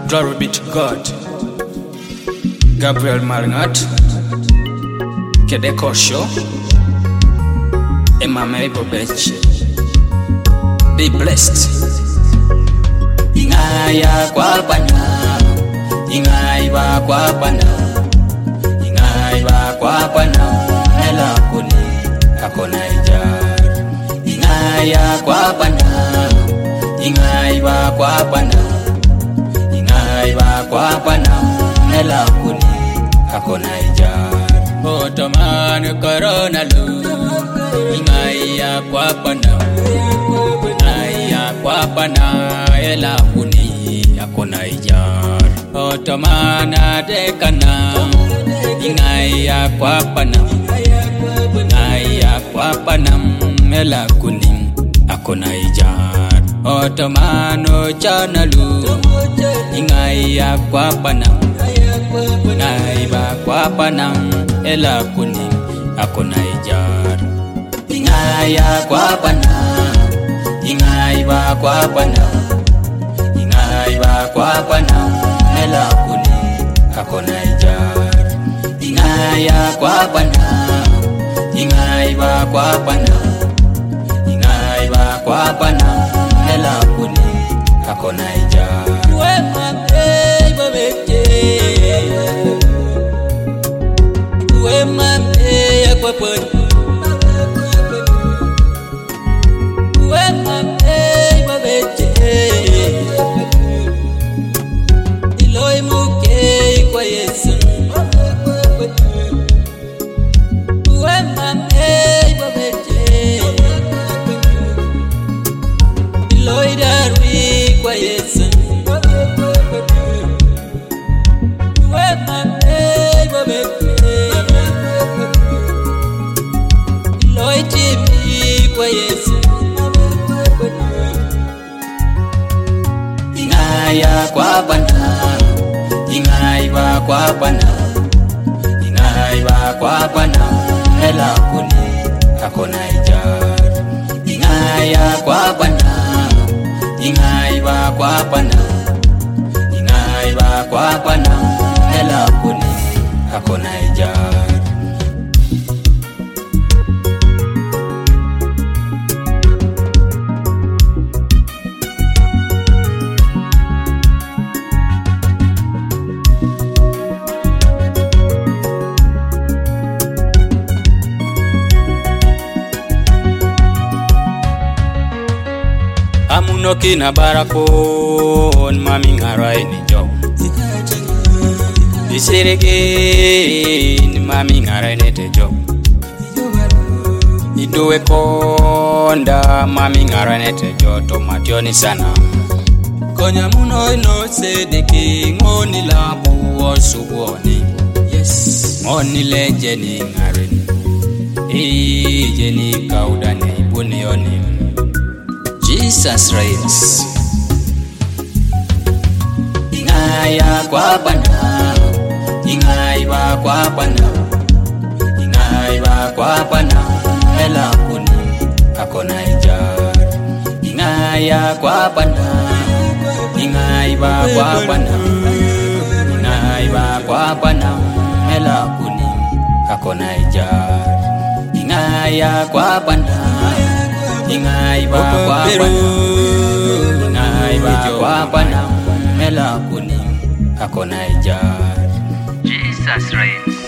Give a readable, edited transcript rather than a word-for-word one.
Glory be to God. Gabriel Maringat, Kedeko Show, Emma Mabel Bench. Be blessed. Ingaya kwa bana, ingaiba kwa bana, ingaiba kwa bana, ela kuni akona ijar. Ingaya kwa bana, ingaiba kwa bana, ingaiba kwa bana, ela kuni akona ijar. Otomani corona lu, ingaya kwa bana, ingaya kwa bana, ela kuni akona ijar. Otomana dekana, ingaya kwa bana, ingaya kwa bana, ela kuni akona ijar. Otomano chanalu, ingaya kwa bana, ingaiba kwa bana, ela kuni akona ijar. Ingaya kwa bana, ingaiba kwa bana, ingaiba kwa bana, ela kuni akona ijar. Ingaya kwa bana, ingaiba kwa bana, ingaiba kwa bana, ela kuni akona ijar. Ingaya kwa bana, ingaiba kwa bana, ingaiba kwa bana, ela kuni akona ijar. Ingaya kwa bana, ingaiba kwa bana, ingaiba kwa bana, ela kuni akona ijar. Amunoki na barakon mami ngarai ni jo. Isirege mami ngarai ne te jo. Idowe konda mami ngarai ne te jo to mationi sana. Konya muno ino sedeki ngoni labu osuwoni. Yes. Ngoni leje ni ngarai. Jeni kauda ne ibuni oni. Jesus reigns. Ingaya kwa bana, ingaiba kwa bana, ingaiba kwa bana, ela kuni akona ijar. Ingaya kwa bana, ingaiba kwa bana, ingaiba kwa bana, ela kuni akona ijar. Ingaya kwa bana, ingaiba kwa bana, ingaiba kwa bana, ela kuni akona ijar. Jesus reigns.